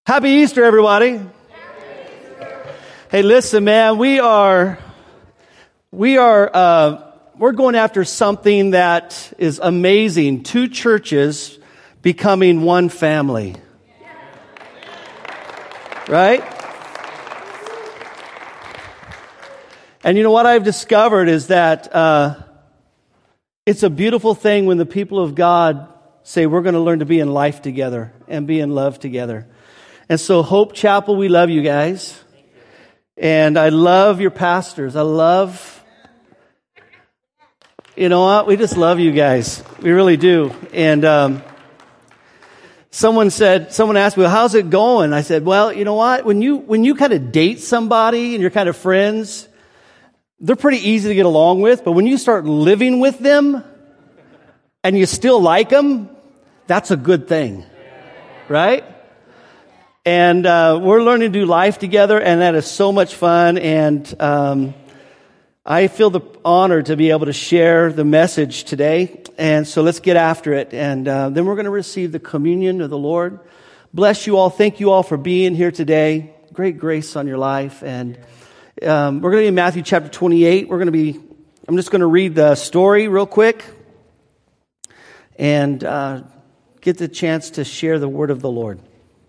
Happy Easter, everybody. Hey, listen, man, we're going after something that is amazing. Two churches becoming one family. Right? And you know what I've discovered is that it's a beautiful thing when the people of God say we're going to learn to be in life together and be in love together. And so Hope Chapel, we love you guys. And I love your pastors. You know what? We just love you guys. We really do. And someone asked me, well, how's it going? I said, well, you know what? When you kind of date somebody and you're kind of friends, they're pretty easy to get along with. But when you start living with them and you still like them, that's a good thing. Right? And we're learning to do life together, and that is so much fun. And I feel the honor to be able to share the message today. And so let's get after it. And then we're going to receive the communion of the Lord. Bless you all. Thank you all for being here today. Great grace on your life. And we're going to be in Matthew chapter 28. I'm just going to read the story real quick and get the chance to share the word of the Lord.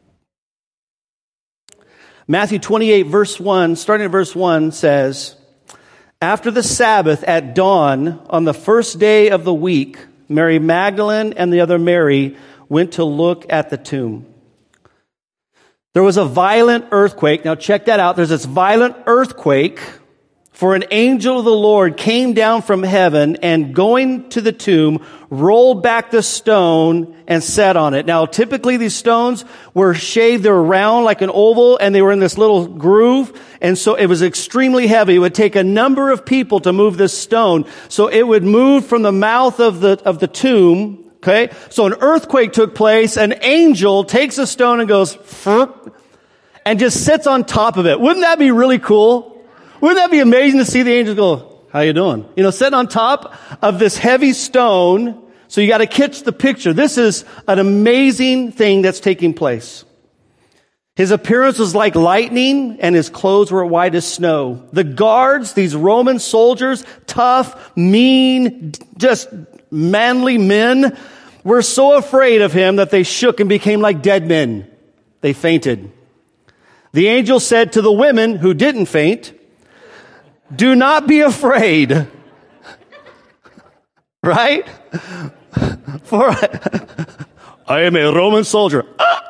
Matthew 28, verse 1, starting at verse 1, says, after the Sabbath at dawn on the first day of the week, Mary Magdalene and the other Mary went to look at the tomb. There was a violent earthquake. Now check that out. There's this violent earthquake, for an angel of the Lord came down from heaven and going to the tomb, rolled back the stone and sat on it. Now, typically these stones were shaved. They were round like an oval and they were in this little groove. And so it was extremely heavy. It would take a number of people to move this stone. So it would move from the mouth of the tomb. Okay. So an earthquake took place. An angel takes a stone and goes, and just sits on top of it. Wouldn't that be really cool? Wouldn't that be amazing to see the angels go, how you doing? You know, sitting on top of this heavy stone. So you got to catch the picture. This is an amazing thing that's taking place. His appearance was like lightning and his clothes were white as snow. The guards, these Roman soldiers, tough, mean, just manly men, were so afraid of him that they shook and became like dead men. They fainted. The angel said to the women who didn't faint, do not be afraid. Right? For I am a Roman soldier.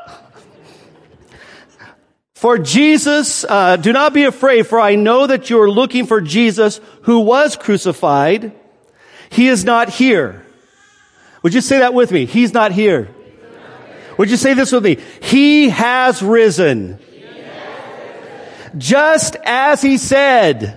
For Jesus, do not be afraid, for I know that you are looking for Jesus who was crucified. He is not here. Would you say that with me? He's not here. Would you say this with me? He has risen. Just as he said.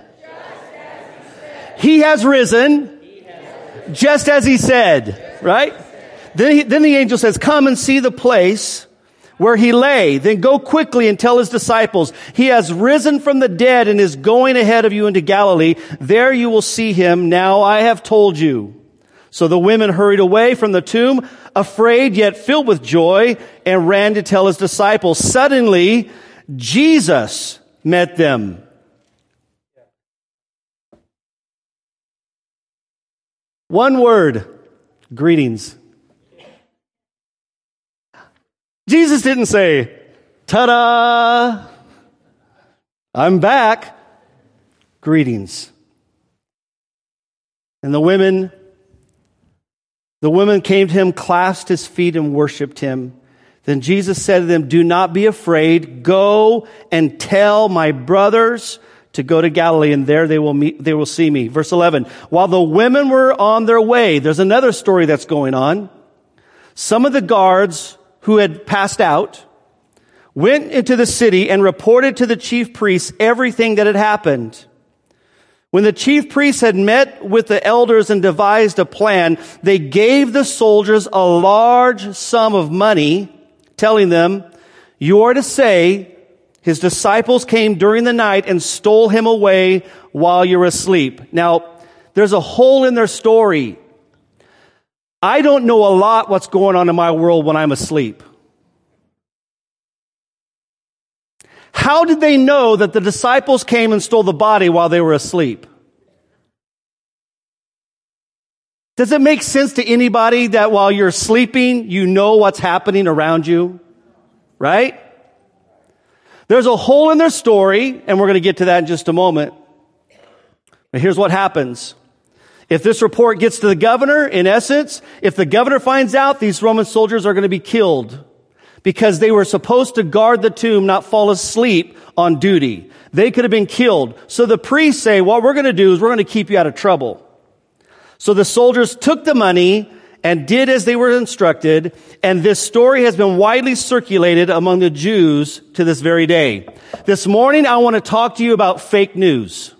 He has risen, just as he said, right? Then the angel says, come and see the place where he lay. Then go quickly and tell his disciples, he has risen from the dead and is going ahead of you into Galilee. There you will see him. Now I have told you. So the women hurried away from the tomb, afraid yet filled with joy, and ran to tell his disciples. Suddenly, Jesus met them. One word, greetings. Jesus didn't say, ta-da, I'm back. Greetings. And the women came to him, clasped his feet and worshiped him. Then Jesus said to them, do not be afraid. Go and tell my brothers to go to Galilee, and there they will see me. Verse 11, while the women were on their way, there's another story that's going on. Some of the guards who had passed out went into the city and reported to the chief priests everything that had happened. When the chief priests had met with the elders and devised a plan, they gave the soldiers a large sum of money, telling them, you are to say, his disciples came during the night and stole him away while you're asleep. Now, there's a hole in their story. I don't know a lot what's going on in my world when I'm asleep. How did they know that the disciples came and stole the body while they were asleep? Does it make sense to anybody that while you're sleeping, you know what's happening around you? Right? There's a hole in their story, and we're going to get to that in just a moment. But here's what happens. If this report gets to the governor, in essence, if the governor finds out, these Roman soldiers are going to be killed because they were supposed to guard the tomb, not fall asleep on duty. They could have been killed. So the priests say, what we're going to do is we're going to keep you out of trouble. So the soldiers took the money and did as they were instructed, and this story has been widely circulated among the Jews to this very day. This morning, I want to talk to you about fake news.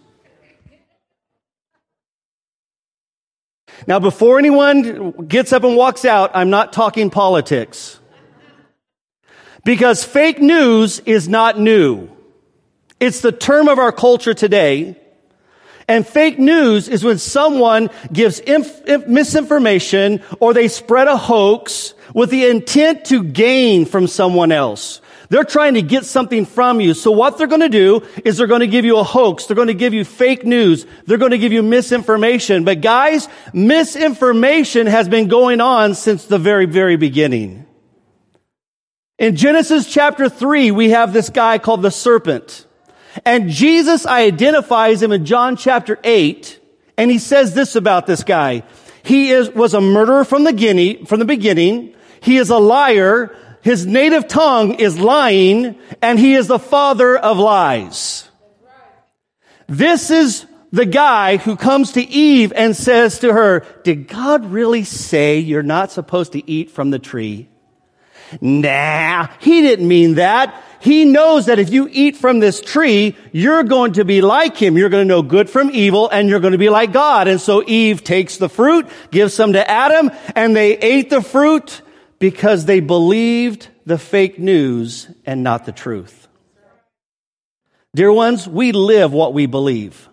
Now, before anyone gets up and walks out, I'm not talking politics. Because fake news is not new. It's the term of our culture today. And fake news is when someone gives misinformation or they spread a hoax with the intent to gain from someone else. They're trying to get something from you. So what they're going to do is they're going to give you a hoax. They're going to give you fake news. They're going to give you misinformation. But guys, misinformation has been going on since the very, very beginning. In Genesis chapter 3, we have this guy called the serpent. And Jesus identifies him in John chapter 8, and he says this about this guy. He was a murderer from the beginning. He is a liar. His native tongue is lying, and he is the father of lies. This is the guy who comes to Eve and says to her, did God really say you're not supposed to eat from the tree? Nah, he didn't mean that. He knows that if you eat from this tree, you're going to be like him. You're going to know good from evil, and you're going to be like God. And so Eve takes the fruit, gives some to Adam, and they ate the fruit because they believed the fake news and not the truth. Dear ones, we live what we believe.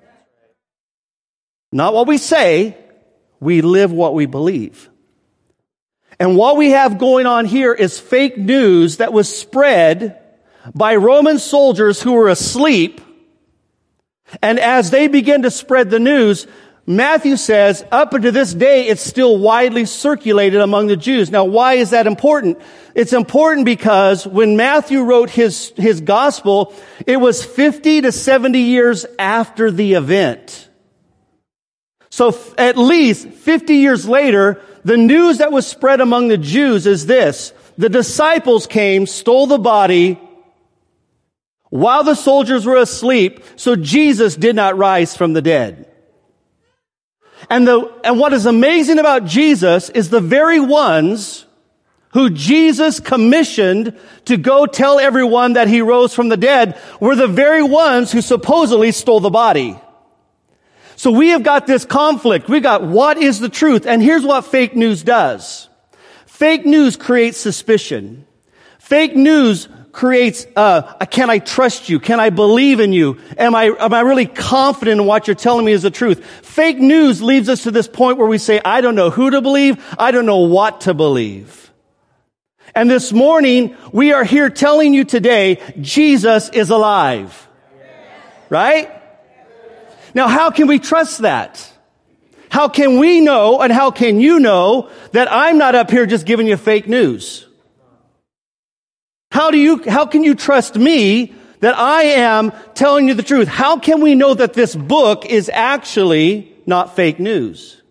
Not what we say, we live what we believe. And what we have going on here is fake news that was spread by Roman soldiers who were asleep. And as they begin to spread the news, Matthew says, up unto this day, it's still widely circulated among the Jews. Now, why is that important? It's important because when Matthew wrote his gospel, it was 50 to 70 years after the event. So at least 50 years later, the news that was spread among the Jews is this. The disciples came, stole the body while the soldiers were asleep, so Jesus did not rise from the dead. And what is amazing about Jesus is the very ones who Jesus commissioned to go tell everyone that he rose from the dead were the very ones who supposedly stole the body. So we have got this conflict. We've got what is the truth? And here's what fake news does. Fake news creates suspicion. Fake news creates, can I trust you? Can I believe in you? Am I really confident in what you're telling me is the truth? Fake news leads us to this point where we say, I don't know who to believe. I don't know what to believe. And this morning, we are here telling you today, Jesus is alive. Right? Now, how can we trust that? How can we know and how can you know that I'm not up here just giving you fake news? How can you trust me that I am telling you the truth? How can we know that this book is actually not fake news?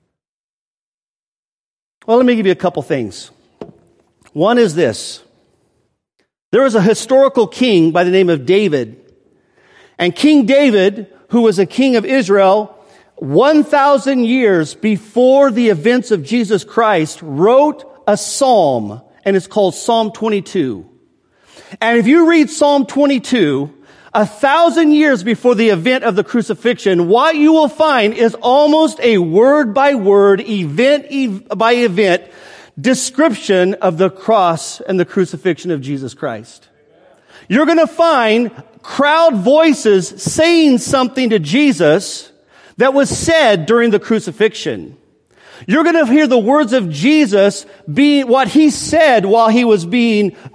Well, let me give you a couple things. One is this. There was a historical king by the name of David. And King David, who was a king of Israel, 1,000 years before the events of Jesus Christ, wrote a psalm, and it's called Psalm 22. And if you read Psalm 22, 1,000 years before the event of the crucifixion, what you will find is almost a word-by-word, event-by-event description of the cross and the crucifixion of Jesus Christ. You're going to find crowd voices saying something to Jesus that was said during the crucifixion. You're going to hear the words of Jesus being what he said while he was being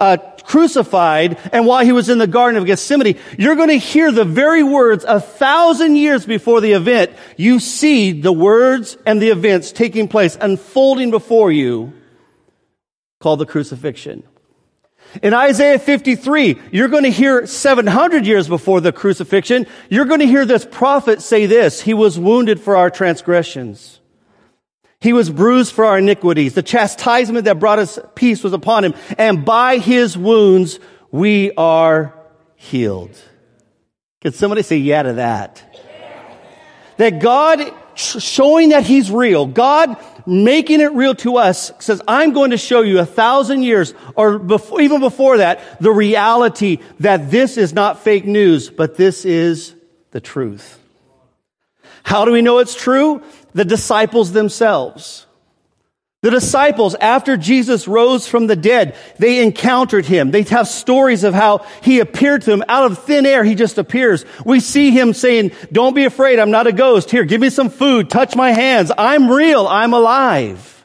crucified and while he was in the Garden of Gethsemane, you're going to hear the very words 1,000 years before the event. You see the words and the events taking place, unfolding before you, called the crucifixion. In Isaiah 53, you're going to hear 700 years before the crucifixion, you're going to hear this prophet say this: he was wounded for our transgressions. He was bruised for our iniquities. The chastisement that brought us peace was upon him, and by his wounds we are healed. Can somebody say yeah to that? That God showing that he's real, God making it real to us, says, I'm going to show you 1,000 years, or even before that, the reality that this is not fake news, but this is the truth. How do we know it's true? The disciples themselves. The disciples, after Jesus rose from the dead, they encountered him. They have stories of how he appeared to them out of thin air. He just appears. We see him saying, don't be afraid. I'm not a ghost. Here, give me some food. Touch my hands. I'm real. I'm alive.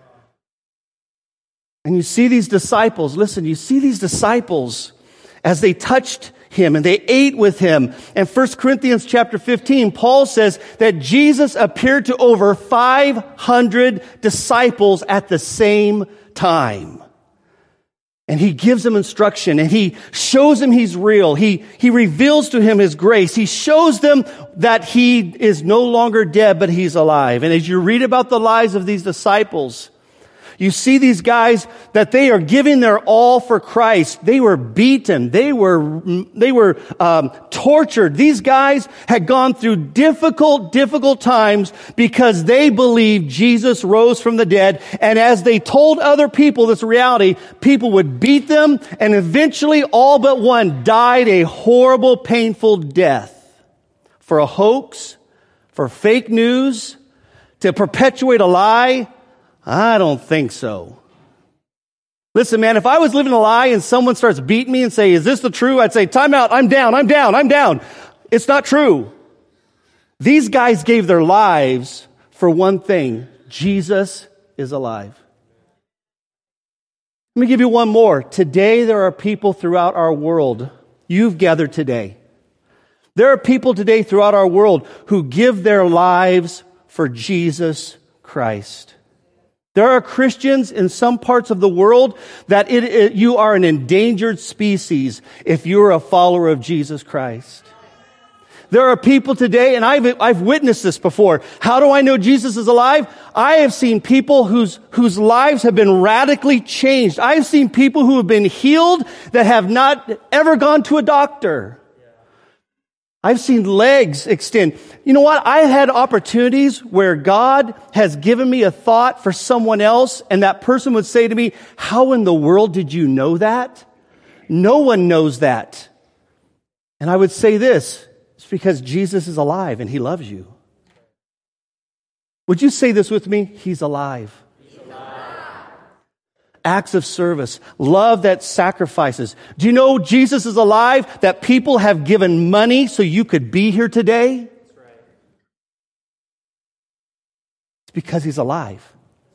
And you see these disciples, listen, you see these disciples as they touched him and they ate with him. And 1 Corinthians chapter 15, Paul says that Jesus appeared to over 500 disciples at the same time. And he gives them instruction and he shows them he's real. He reveals to him his grace. He shows them that he is no longer dead, but he's alive. And as you read about the lives of these disciples, you see these guys that they are giving their all for Christ. They were beaten. They were tortured. These guys had gone through difficult times because they believed Jesus rose from the dead. And as they told other people this reality, people would beat them, and eventually all but one died a horrible, painful death for a hoax, for fake news, to perpetuate a lie. I don't think so. Listen, man, if I was living a lie and someone starts beating me and say, is this the truth? I'd say, time out. I'm down. It's not true. These guys gave their lives for one thing. Jesus is alive. Let me give you one more. Today, there are people throughout our world. You've gathered today. There are people today throughout our world who give their lives for Jesus Christ. There are Christians in some parts of the world that you are an endangered species if you're a follower of Jesus Christ. There are people today, and I've witnessed this before. How do I know Jesus is alive? I have seen people whose lives have been radically changed. I've seen people who have been healed that have not ever gone to a doctor. I've seen legs extend. You know what? I've had opportunities where God has given me a thought for someone else, and that person would say to me, how in the world did you know that? No one knows that. And I would say this, it's because Jesus is alive and he loves you. Would you say this with me? He's alive. Acts of service, love that sacrifices. Do you know Jesus is alive? That people have given money so you could be here today? That's right. It's because he's alive.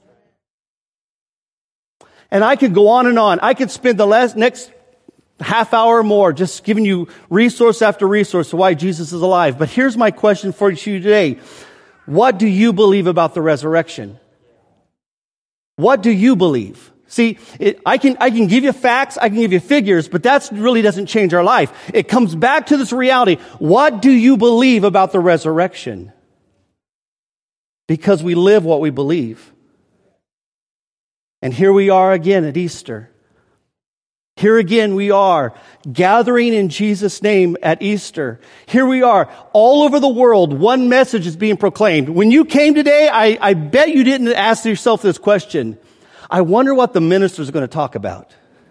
And I could go on and on. I could spend the next half hour or more just giving you resource after resource to why Jesus is alive. But here's my question for you today. What do you believe about the resurrection? What do you believe? See, I can give you facts, I can give you figures, but that really doesn't change our life. It comes back to this reality. What do you believe about the resurrection? Because we live what we believe. And here we are again at Easter. Here again we are gathering in Jesus' name at Easter. Here we are all over the world. One message is being proclaimed. When you came today, I bet you didn't ask yourself this question. I wonder what the ministers are going to talk about.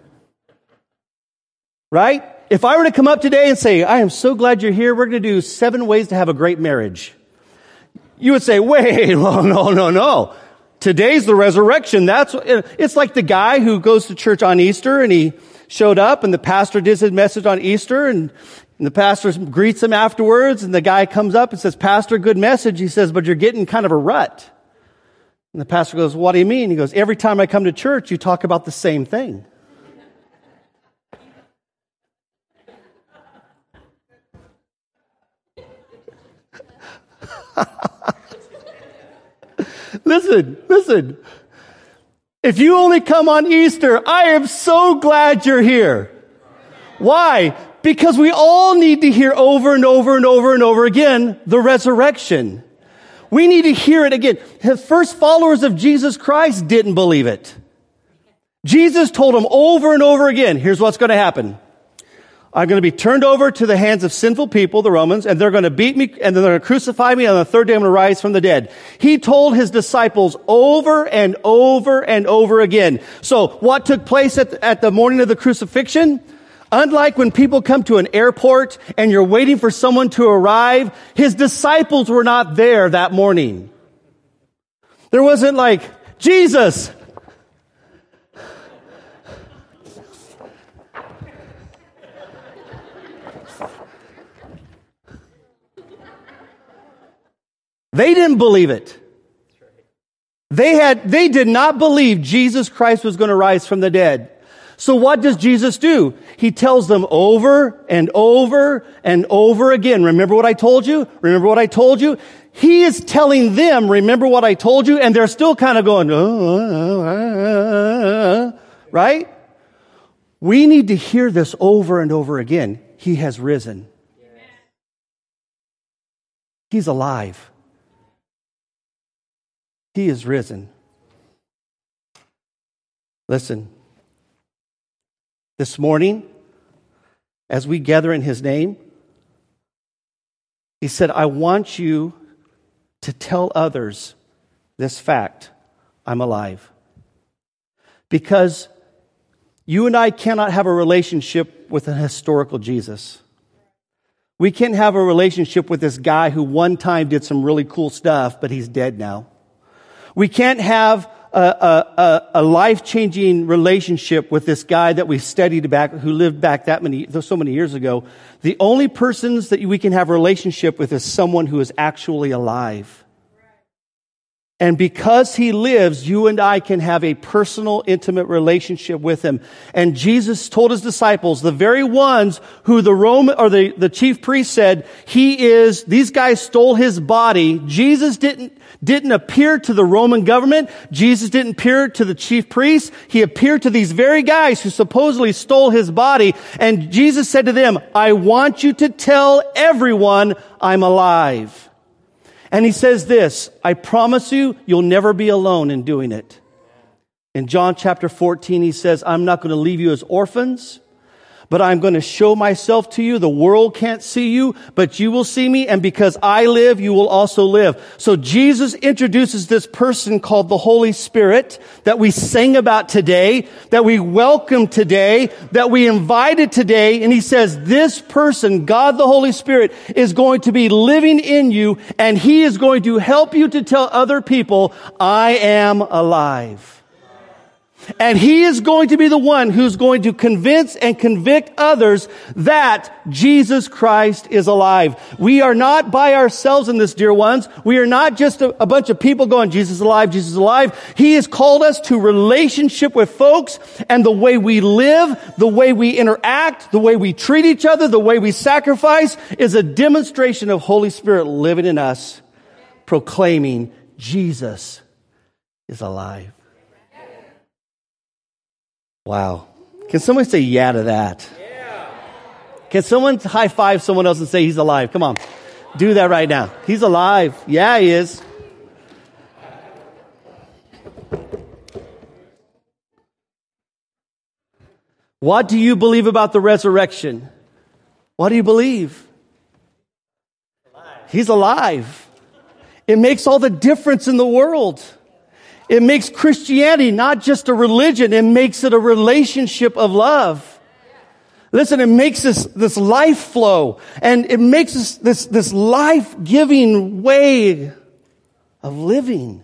Right? If I were to come up today and say, I am so glad you're here. We're going to do 7 ways to have a great marriage. You would say, wait, no. Today's the resurrection. It's like the guy who goes to church on Easter and he showed up and the pastor did his message on Easter and the pastor greets him afterwards and the guy comes up and says, Pastor, good message. He says, but you're getting kind of a rut. And the pastor goes, what do you mean? He goes, every time I come to church, you talk about the same thing. Listen. If you only come on Easter, I am so glad you're here. Why? Because we all need to hear over and over and over and over again the resurrection. We need to hear it again. The first followers of Jesus Christ didn't believe it. Jesus told them over and over again, here's what's going to happen. I'm going to be turned over to the hands of sinful people, the Romans, and they're going to beat me, and then they're going to crucify me, and on the third day I'm going to rise from the dead. He told his disciples over and over and over again. So what took place at the morning of the crucifixion? Unlike when people come to an airport and you're waiting for someone to arrive, his disciples were not there that morning. There wasn't like, Jesus! They didn't believe it. They did not believe Jesus Christ was going to rise from the dead. So what does Jesus do? He tells them over and over and over again. Remember what I told you? Remember what I told you? He is telling them, remember what I told you? And they're still kind of going, right? We need to hear this over and over again. He has risen. He's alive. He is risen. Listen. This morning, as we gather in his name, he said, I want you to tell others this fact. I'm alive. Because you and I cannot have a relationship with a historical Jesus. We can't have a relationship with this guy who one time did some really cool stuff, but he's dead now. We can't have a life-changing relationship with this guy that we studied back, who lived back so many years ago. The only persons that we can have a relationship with is someone who is actually alive. And because he lives, you and I can have a personal, intimate relationship with him. And Jesus told his disciples, the very ones who the chief priest said, these guys stole his body. Jesus didn't appear to the Roman government. Jesus didn't appear to the chief priests. He appeared to these very guys who supposedly stole his body. And Jesus said to them, I want you to tell everyone I'm alive. And he says this, I promise you, you'll never be alone in doing it. In John chapter 14, he says, I'm not going to leave you as orphans, but I'm going to show myself to you. The world can't see you, but you will see me. And because I live, you will also live. So Jesus introduces this person called the Holy Spirit that we sang about today, that we welcome today, that we invited today. And he says, this person, God the Holy Spirit, is going to be living in you, and he is going to help you to tell other people, I am alive. And he is going to be the one who's going to convince and convict others that Jesus Christ is alive. We are not by ourselves in this, dear ones. We are not just a bunch of people going, Jesus is alive, Jesus is alive. He has called us to relationship with folks, and the way we live, the way we interact, the way we treat each other, the way we sacrifice is a demonstration of Holy Spirit living in us, proclaiming Jesus is alive. Wow. Can someone say yeah to that? Yeah. Can someone high five someone else and say he's alive? Come on. Do that right now. He's alive. Yeah, he is. What do you believe about the resurrection? What do you believe? He's alive. It makes all the difference in the world. It makes Christianity not just a religion, it makes it a relationship of love. Listen, it makes this life flow, and it makes this life-giving way of living.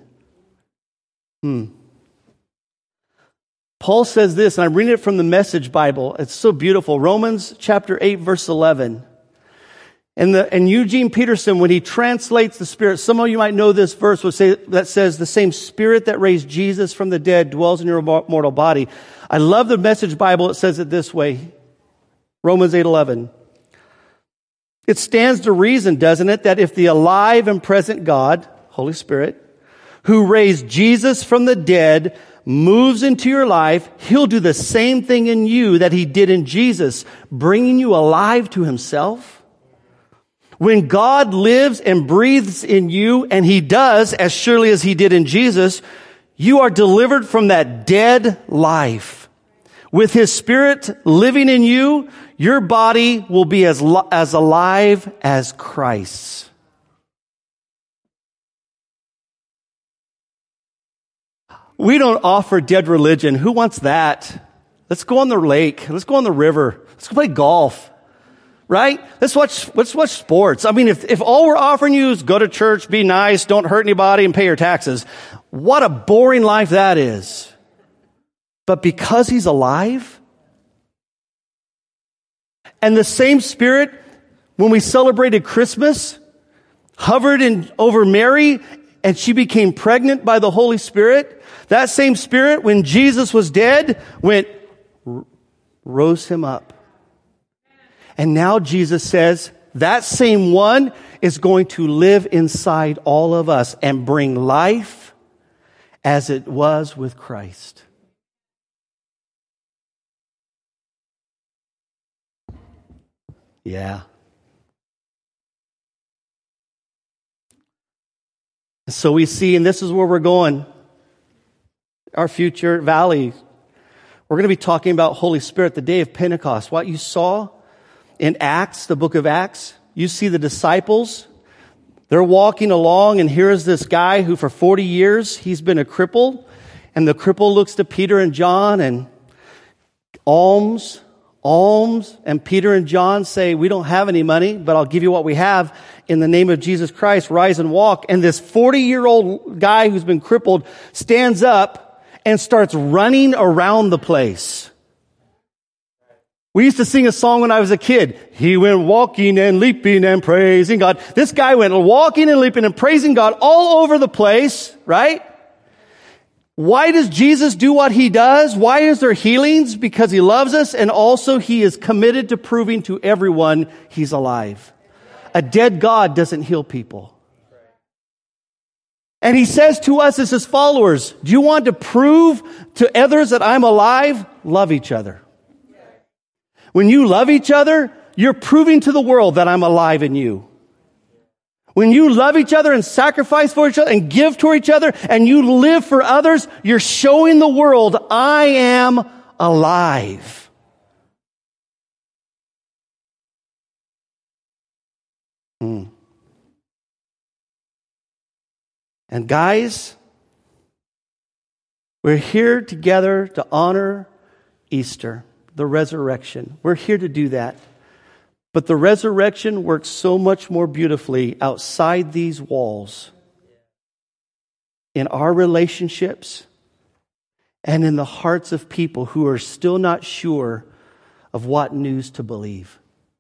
Paul says this, and I'm reading it from the Message Bible. It's so beautiful. Romans chapter 8, verse 11. And Eugene Peterson, when he translates the Spirit, some of you might know this verse that says, the same Spirit that raised Jesus from the dead dwells in your mortal body. I love the Message Bible. It says it this way. Romans 8:11. It stands to reason, doesn't it, that if the alive and present God, Holy Spirit, who raised Jesus from the dead, moves into your life, He'll do the same thing in you that He did in Jesus, bringing you alive to Himself. When God lives and breathes in you, and He does as surely as He did in Jesus, you are delivered from that dead life. With His Spirit living in you, your body will be as alive as Christ's. We don't offer dead religion. Who wants that? Let's go on the lake. Let's go on the river. Let's go play golf. Right? Let's watch sports. I mean, if all we're offering you is go to church, be nice, don't hurt anybody, and pay your taxes, what a boring life that is. But because He's alive, and the same Spirit, when we celebrated Christmas, hovered over Mary, and she became pregnant by the Holy Spirit, that same Spirit, when Jesus was dead, rose Him up. And now Jesus says, that same one is going to live inside all of us and bring life as it was with Christ. Yeah. So we see, and this is where we're going, our future at Valley. We're going to be talking about Holy Spirit, the day of Pentecost. What you saw in Acts, the book of Acts, you see the disciples. They're walking along, and here's this guy who for 40 years, he's been a cripple. And the cripple looks to Peter and John and alms. And Peter and John say, we don't have any money, but I'll give you what we have. In the name of Jesus Christ, rise and walk. And this 40-year-old guy who's been crippled stands up and starts running around the place. We used to sing a song when I was a kid. He went walking and leaping and praising God. This guy went walking and leaping and praising God all over the place, right? Why does Jesus do what He does? Why is there healings? Because He loves us, and also He is committed to proving to everyone He's alive. A dead God doesn't heal people. And He says to us as His followers, do you want to prove to others that I'm alive? Love each other. When you love each other, you're proving to the world that I'm alive in you. When you love each other and sacrifice for each other and give to each other and you live for others, you're showing the world I am alive. And guys, we're here together to honor Easter, the resurrection. We're here to do that. But the resurrection works so much more beautifully outside these walls, in our relationships and in the hearts of people who are still not sure of what news to believe.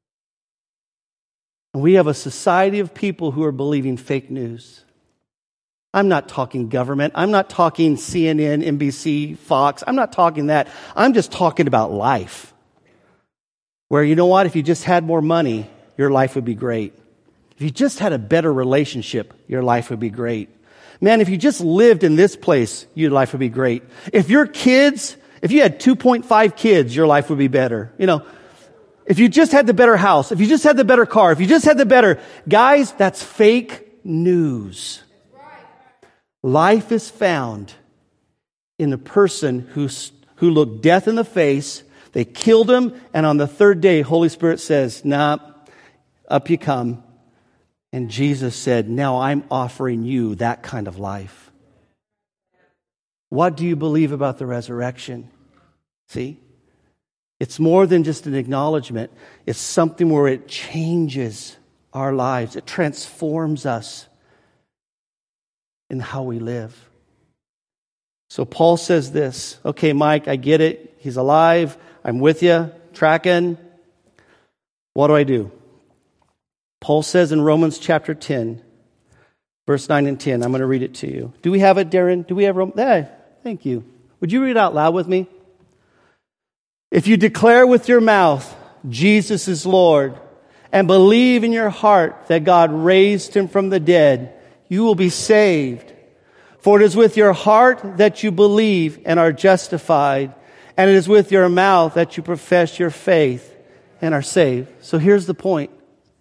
And we have a society of people who are believing fake news. I'm not talking government. I'm not talking CNN, NBC, Fox. I'm not talking that. I'm just talking about life. Where, you know what? If you just had more money, your life would be great. If you just had a better relationship, your life would be great. Man, if you just lived in this place, your life would be great. If your kids, if you had 2.5 kids, your life would be better. You know, if you just had the better house, if you just had the better car, if you just had the better, guys, that's fake news. Life is found in the person who looked death in the face. They killed him, and on the third day, Holy Spirit says, nah, up you come. And Jesus said, now I'm offering you that kind of life. What do you believe about the resurrection? See? It's more than just an acknowledgement. It's something where it changes our lives. It transforms us in how we live. So Paul says this, okay, Mike, I get it. He's alive. I'm with you, tracking. What do I do? Paul says in Romans chapter 10, verse 9 and 10, I'm going to read it to you. Do we have it, Darren? Do we have Romans? Hey, thank you. Would you read it out loud with me? If you declare with your mouth, Jesus is Lord, and believe in your heart that God raised him from the dead, you will be saved. For it is with your heart that you believe and are justified, and it is with your mouth that you profess your faith and are saved. So here's the point.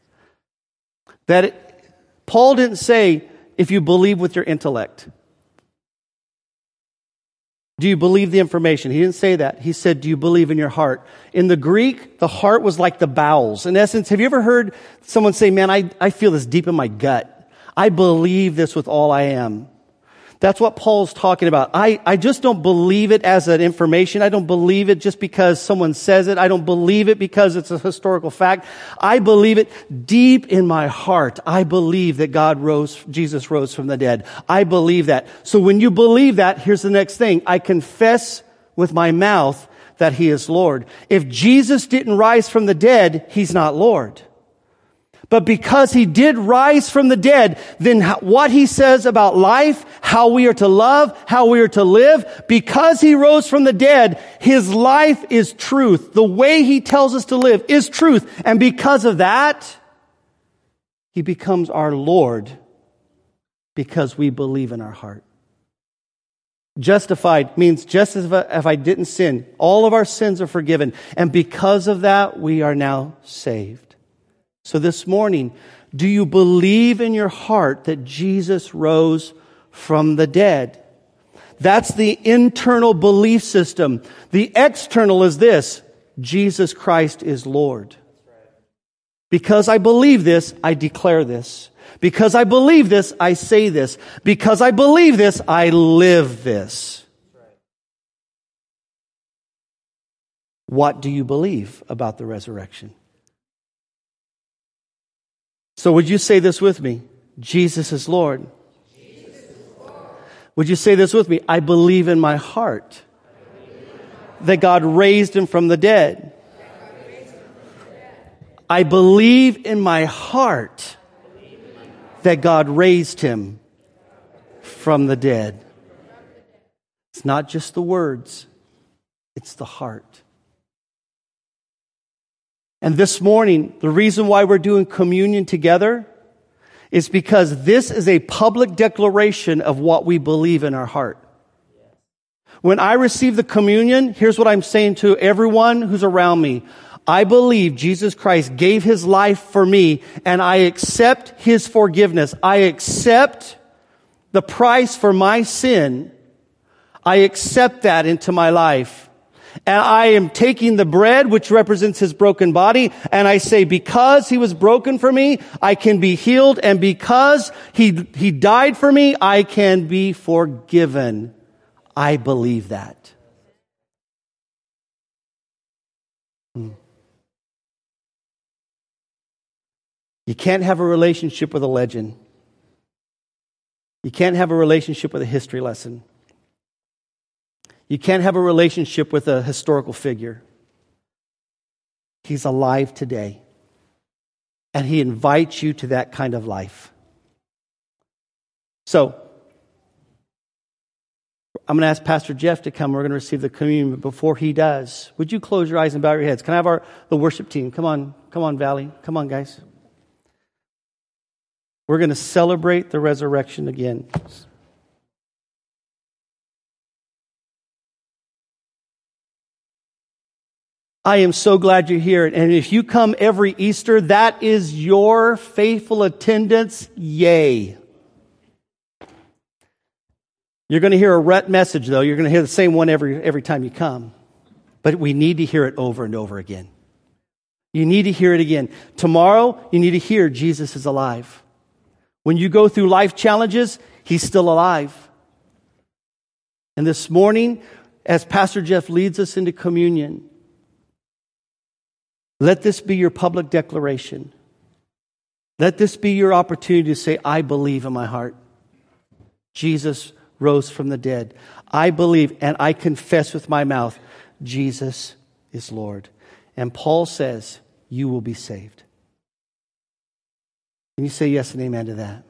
Paul didn't say, if you believe with your intellect. Do you believe the information? He didn't say that. He said, do you believe in your heart? In the Greek, the heart was like the bowels. In essence, have you ever heard someone say, man, I feel this deep in my gut. I believe this with all I am. That's what Paul's talking about. I just don't believe it as an information. I don't believe it just because someone says it. I don't believe it because it's a historical fact. I believe it deep in my heart. I believe that Jesus rose from the dead. I believe that. So when you believe that, here's the next thing. I confess with my mouth that he is Lord. If Jesus didn't rise from the dead, he's not Lord. But because he did rise from the dead, then what he says about life, how we are to love, how we are to live, because he rose from the dead, his life is truth. The way he tells us to live is truth. And because of that, he becomes our Lord because we believe in our heart. Justified means just as if I didn't sin, all of our sins are forgiven. And because of that, we are now saved. So this morning, do you believe in your heart that Jesus rose from the dead? That's the internal belief system. The external is this: Jesus Christ is Lord. Because I believe this, I declare this. Because I believe this, I say this. Because I believe this, I live this. What do you believe about the resurrection? So would you say this with me? Jesus is Lord. Jesus is Lord. Would you say this with me? I believe in my heart that God raised him from the dead. I believe in my heart that God raised him from the dead. It's not just the words, it's the heart. And this morning, the reason why we're doing communion together is because this is a public declaration of what we believe in our heart. When I receive the communion, here's what I'm saying to everyone who's around me. I believe Jesus Christ gave his life for me, and I accept his forgiveness. I accept the price for my sin. I accept that into my life. And I am taking the bread, which represents his broken body, and I say, because he was broken for me, I can be healed, and because he died for me, I can be forgiven. I believe that. You can't have a relationship with a legend. You can't have a relationship with a history lesson. You can't have a relationship with a historical figure. He's alive today. And he invites you to that kind of life. So, I'm going to ask Pastor Jeff to come. We're going to receive the communion. But before he does, would you close your eyes and bow your heads? Can I have the worship team? Come on, Valley. Come on, guys. We're going to celebrate the resurrection again. I am so glad you're here. And if you come every Easter, that is your faithful attendance. Yay. You're going to hear a rut message, though. You're going to hear the same one every time you come. But we need to hear it over and over again. You need to hear it again. Tomorrow, you need to hear Jesus is alive. When you go through life challenges, he's still alive. And this morning, as Pastor Jeff leads us into communion, let this be your public declaration. Let this be your opportunity to say, I believe in my heart. Jesus rose from the dead. I believe and I confess with my mouth, Jesus is Lord. And Paul says, you will be saved. Can you say yes and amen to that?